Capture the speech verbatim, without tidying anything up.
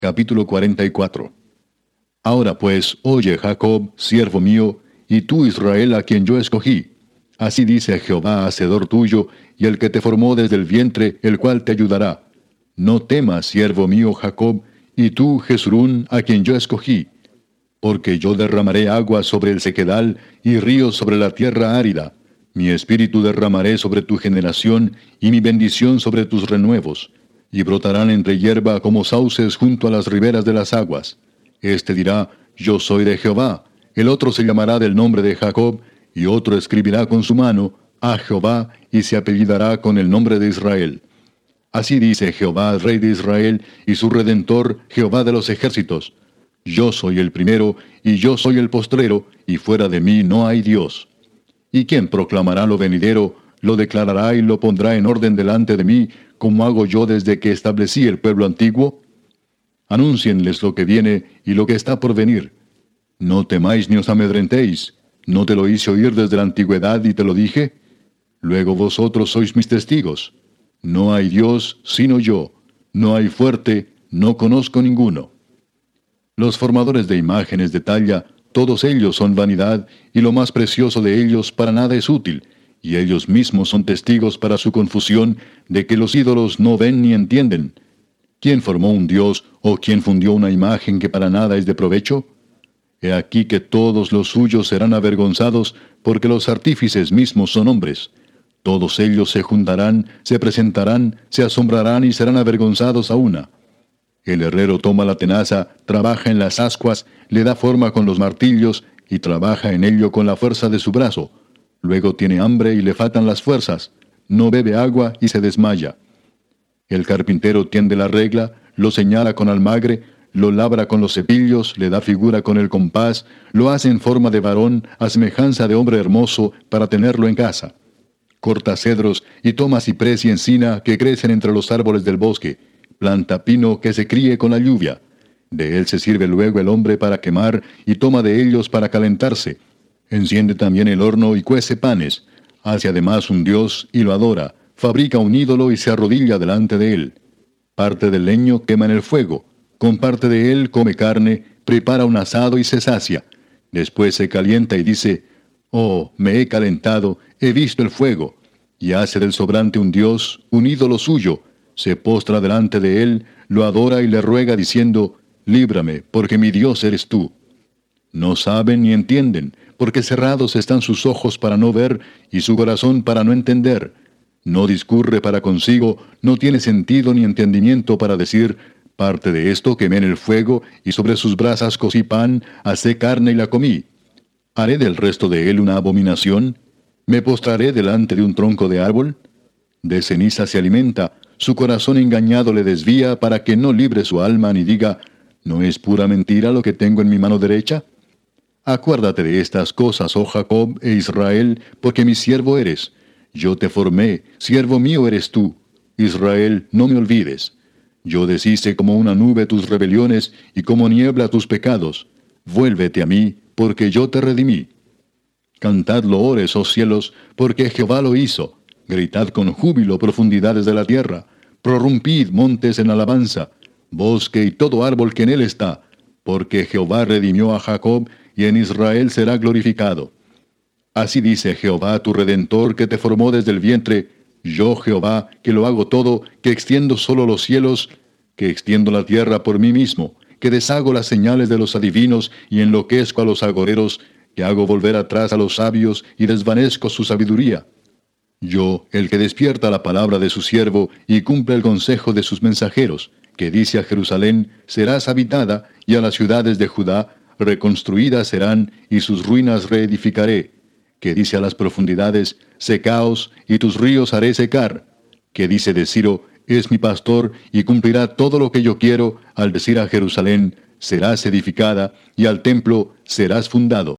Capítulo cuarenta y cuatro. Ahora pues, oye Jacob, siervo mío, y tú Israel a quien yo escogí. Así dice Jehová, hacedor tuyo, y el que te formó desde el vientre, el cual te ayudará. No temas, siervo mío Jacob, y tú Jezrún, a quien yo escogí. Porque yo derramaré agua sobre el sequedal, y ríos sobre la tierra árida. Mi espíritu derramaré sobre tu generación, y mi bendición sobre tus renuevos. Y brotarán entre hierba como sauces junto a las riberas de las aguas. Este dirá, yo soy de Jehová. El otro se llamará del nombre de Jacob, y otro escribirá con su mano, a Jehová, y se apellidará con el nombre de Israel. Así dice Jehová, Rey de Israel, y su Redentor, Jehová de los ejércitos. Yo soy el primero, y yo soy el postrero, y fuera de mí no hay Dios. ¿Y quién proclamará lo venidero, lo declarará y lo pondrá en orden delante de mí, como hago yo desde que establecí el pueblo antiguo? Anúncienles lo que viene y lo que está por venir. No temáis ni os amedrentéis. ¿No te lo hice oír desde la antigüedad y te lo dije? Luego vosotros sois mis testigos. No hay Dios sino yo. No hay fuerte, no conozco ninguno. Los formadores de imágenes de talla, todos ellos son vanidad, y lo más precioso de ellos para nada es útil, y ellos mismos son testigos para su confusión de que los ídolos no ven ni entienden. ¿Quién formó un dios o quién fundió una imagen que para nada es de provecho? He aquí que todos los suyos serán avergonzados, porque los artífices mismos son hombres. Todos ellos se juntarán, se presentarán, se asombrarán y serán avergonzados a una. El herrero toma la tenaza, trabaja en las ascuas, le da forma con los martillos, y trabaja en ello con la fuerza de su brazo. Luego tiene hambre y le faltan las fuerzas. No bebe agua y se desmaya. El carpintero tiende la regla, lo señala con almagre, lo labra con los cepillos, le da figura con el compás, lo hace en forma de varón, a semejanza de hombre hermoso, para tenerlo en casa. Corta cedros y toma ciprés y encina que crecen entre los árboles del bosque, planta pino que se críe con la lluvia. De él se sirve luego el hombre para quemar, y toma de ellos para calentarse. Enciende también el horno y cuece panes. Hace además un dios y lo adora. Fabrica un ídolo y se arrodilla delante de él. Parte del leño quema en el fuego. Con parte de él come carne, prepara un asado y se sacia. Después se calienta y dice, oh, me he calentado, he visto el fuego. Y hace del sobrante un dios, un ídolo suyo. Se postra delante de él, lo adora y le ruega diciendo, líbrame, porque mi Dios eres tú. No saben ni entienden, porque cerrados están sus ojos para no ver, y su corazón para no entender. No discurre para consigo, no tiene sentido ni entendimiento para decir, parte de esto quemé en el fuego, y sobre sus brasas cocí pan, asé carne y la comí. ¿Haré del resto de él una abominación? ¿Me postraré delante de un tronco de árbol? De ceniza se alimenta, su corazón engañado le desvía para que no libre su alma ni diga, ¿no es pura mentira lo que tengo en mi mano derecha? Acuérdate de estas cosas, oh Jacob e Israel, porque mi siervo eres. Yo te formé, siervo mío eres tú. Israel, no me olvides. Yo deshice como una nube tus rebeliones y como niebla tus pecados. Vuélvete a mí, porque yo te redimí. Cantad loores, oh cielos, porque Jehová lo hizo. Gritad con júbilo, profundidades de la tierra. Prorrumpid, montes, en alabanza. Bosque y todo árbol que en él está. Porque Jehová redimió a Jacob, y en Israel será glorificado. Así dice Jehová tu Redentor, que te formó desde el vientre, yo Jehová, que lo hago todo, que extiendo solo los cielos, que extiendo la tierra por mí mismo, que deshago las señales de los adivinos y enloquezco a los agoreros, que hago volver atrás a los sabios y desvanezco su sabiduría. Yo, el que despierta la palabra de su siervo y cumple el consejo de sus mensajeros, que dice a Jerusalén, serás habitada, y a las ciudades de Judá, reconstruidas serán, y sus ruinas reedificaré, que dice a las profundidades, secaos, y tus ríos haré secar, que dice de Ciro, es mi pastor, y cumplirá todo lo que yo quiero, al decir a Jerusalén, serás edificada, y al templo serás fundado.